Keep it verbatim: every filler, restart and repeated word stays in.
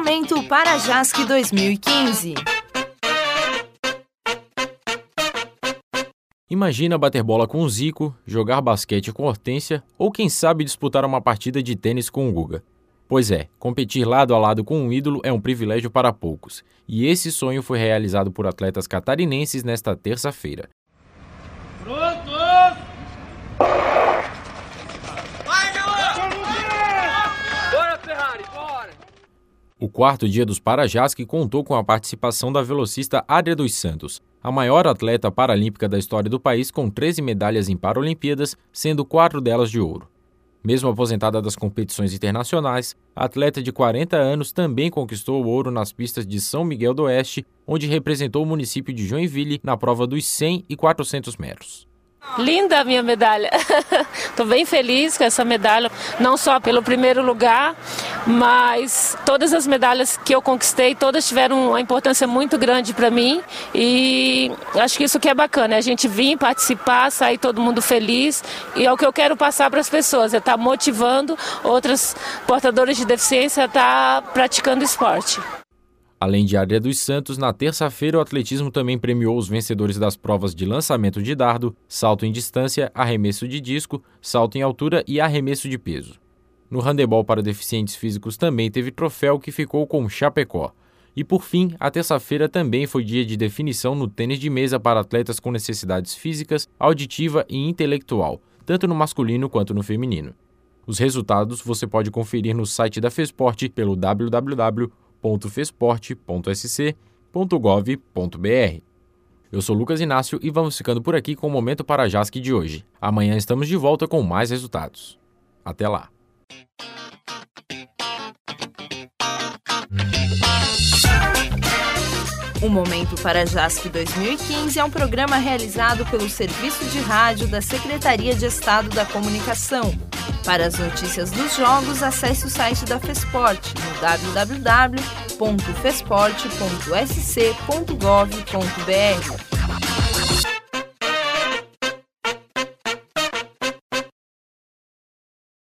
Momento Parajasc dois mil e quinze. Imagina bater bola com o Zico, jogar basquete com Hortência ou quem sabe disputar uma partida de tênis com o Guga. Pois é, competir lado a lado com um ídolo é um privilégio para poucos, e esse sonho foi realizado por atletas catarinenses nesta terça-feira. Prontos! Vai, galera! Bora, Ferrari, bora! O quarto dia dos Parajasc contou com a participação da velocista Adria dos Santos, a maior atleta paralímpica da história do país, com treze medalhas em Paralimpíadas, sendo quatro delas de ouro. Mesmo aposentada das competições internacionais, a atleta de quarenta anos também conquistou o ouro nas pistas de São Miguel do Oeste, onde representou o município de Joinville na prova dos cem e quatrocentos metros. Linda a minha medalha. Estou bem feliz com essa medalha, não só pelo primeiro lugar, mas todas as medalhas que eu conquistei, todas tiveram uma importância muito grande para mim, e acho que isso que é bacana, a gente vir participar, sair todo mundo feliz, e é o que eu quero passar para as pessoas, é estar motivando outras portadoras de deficiência a estar praticando esporte. Além de Adria dos Santos, na terça-feira o atletismo também premiou os vencedores das provas de lançamento de dardo, salto em distância, arremesso de disco, salto em altura e arremesso de peso. No handebol para deficientes físicos também teve troféu que ficou com Chapecó. E por fim, a terça-feira também foi dia de definição no tênis de mesa para atletas com necessidades físicas, auditiva e intelectual, tanto no masculino quanto no feminino. Os resultados você pode conferir no site da FESPORT pelo w w w ponto fesport ponto s c ponto gov ponto b r. Eu sou Lucas Inácio e vamos ficando por aqui com o Momento Parajasc de hoje. Amanhã estamos de volta com mais resultados. Até lá! O Momento Parajasc dois mil e quinze é um programa realizado pelo Serviço de Rádio da Secretaria de Estado da Comunicação. Para as notícias dos jogos, acesse o site da FESPORT no w w w ponto fesport ponto s c ponto gov ponto b r.